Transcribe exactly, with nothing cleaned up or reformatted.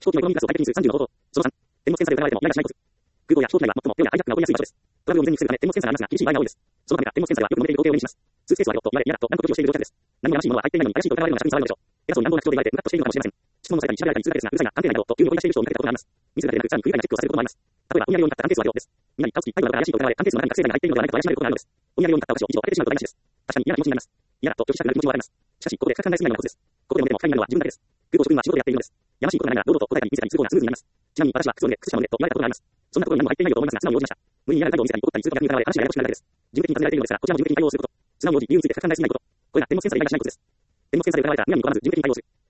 飛行機のエコノミークラスを最適にするさんじゅうの方法。そのさん、手荷物検査で疑われてもイライラしないことです。空港や飛行機内は最も量や配達が起こりやすい場所です。トラブルを未然に防ぐため手荷物検査がありますが、厳しい場合が多いです。そのためか、手荷物検査ではよく飲んでいる合計を目にします。スーツケースはよっと言われ、嫌だと断固拒否をしている乗客です。何もやらしいものは入っていないのに怪しいと疑われるのが着任されるのでしょう。偉そうに乱暴な口調で言われてムカッとしているのかもしれません。質問のされたり調べられたり通過ですが、うるさいな、関係ないなどと急に追い出している人を見かけたことがあります。自らでなくさらに不愉快なチェックをされることもあります。例えば、お土産用に買った関係数は量です。みなり、買う月、態度などが怪しいと疑われ、関係数の中に覚醒剤が入っているのではないかと怪しまれることがあるのです。お土産用に買ったお菓子を以上開けてしまうと台無しです。確かに嫌な気持ちになります。嫌だと拒否したくなる気持ちもわかります。しかし、ここで深く考えすぎないのがコツです。ここでもでも不快になるのは自分だけです。空港職員は仕事でやっているのです。やましいことがないなら、堂々と答えたり見せたりする方がスムーズになります。ちなみに、私は靴を脱いで靴下を脱げと言われたことがあります。そんなところに何も入っていないよと思いますが、素直に応じました。無理に嫌な態度を見せたり怒ったりする客に疑われ、話がややこしくなるだけです。事務的に尋ねられているのですが、こちらも事務的に対応すること。素直に応じ、理由について深く考えすぎないこと。これが手荷物検査で意外なしないことです。手荷物検査で疑われたら、むやみに怒らず、事務的に対応する。